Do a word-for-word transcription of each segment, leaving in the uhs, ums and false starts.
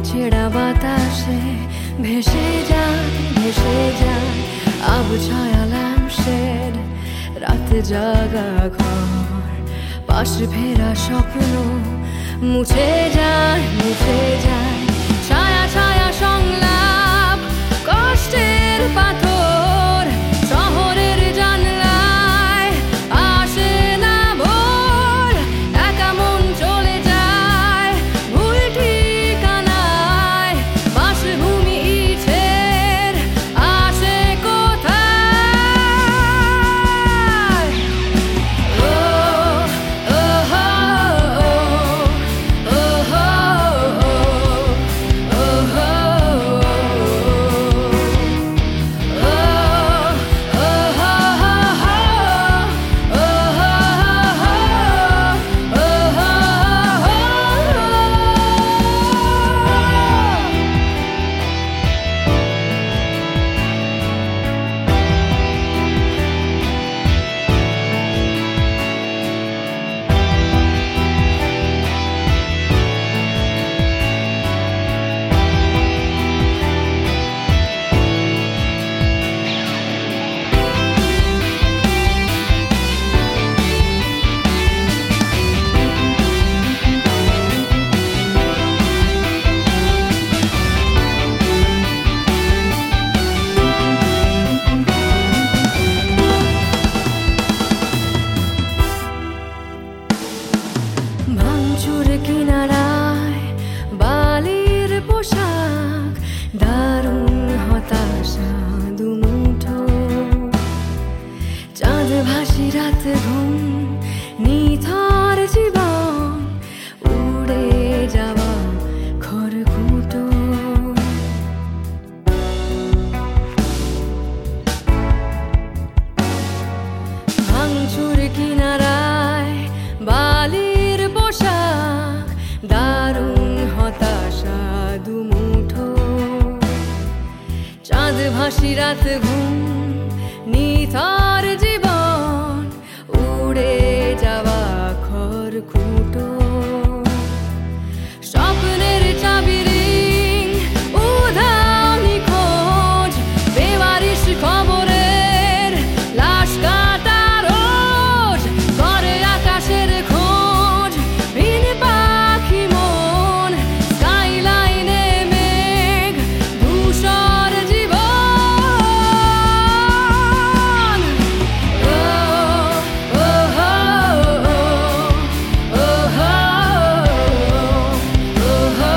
ছেঁড়া বাতাসে ভেসে যায় ভেসে যায় আব ছায়া ল্যাম্পশেড রাত জাগা ঘর পাশে ফেরা স্বপ্ন মুছে যায় মুছে যায় ছায়া ছায়া সংলাপ কষ্টের পাথর শহরের জানলায় আসে না ভোর একা মন চলে যায় ভুল ঠিকানায় বাসভূমি ইটের আসে কোথায় ও ও হো ও হো ও হো ভাঙচুর কিনারায় বালির পোশাক দারুণ হতাশা দুমুঠো চাঁদ ভাসি রাত ঘুম নিথর জীবন উড়ে যাওয়া খড়কুটো ভাঙচুর কিনারায় বালির পোশাক দারুণ হতাশা দুমুঠো চাঁদ ভাসি রাত ঘুম নিথর জীবন উড়ে যাওয়া খড়কুটো স্বপ্নের চাবি রিং উধাও নিখোঁজ বেওয়ারিশ খবরের লাশ কাটা রোজ করে আকাশের খোঁজ ভিন পাখি মন স্কাইলাইনে মেঘ ধূসর জীবন ও ও হো ও হো ও হো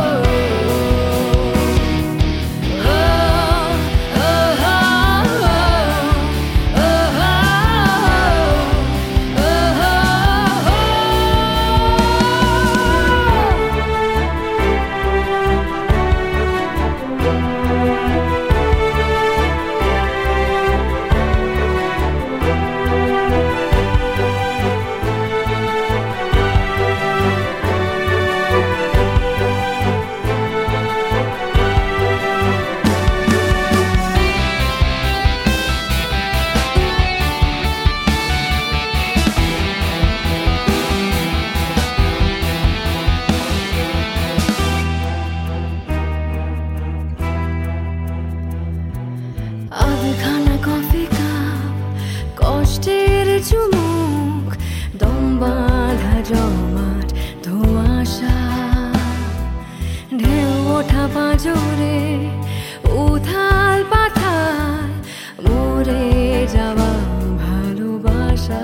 আধখানা কফি কাপ কষ্টের চুমুক দম বাঁধা জমাট ধোঁয়াশা ঢেউ ওঠা পাঁজরে উথাল পাথাল মরে যাওয়া ভালোবাসা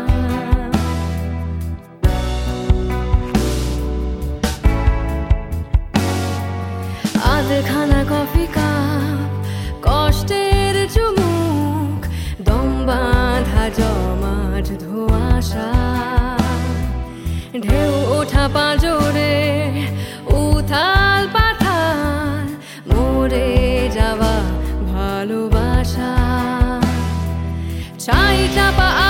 আধখানা কফি কাপ কষ্টের চুমুক দম বাঁধা জমাট ধোঁয়াশা ঢেউ ওঠা পাঁজরে উথাল পাথাল মরে যাওয়া ভালোবাসা ছাই চাপা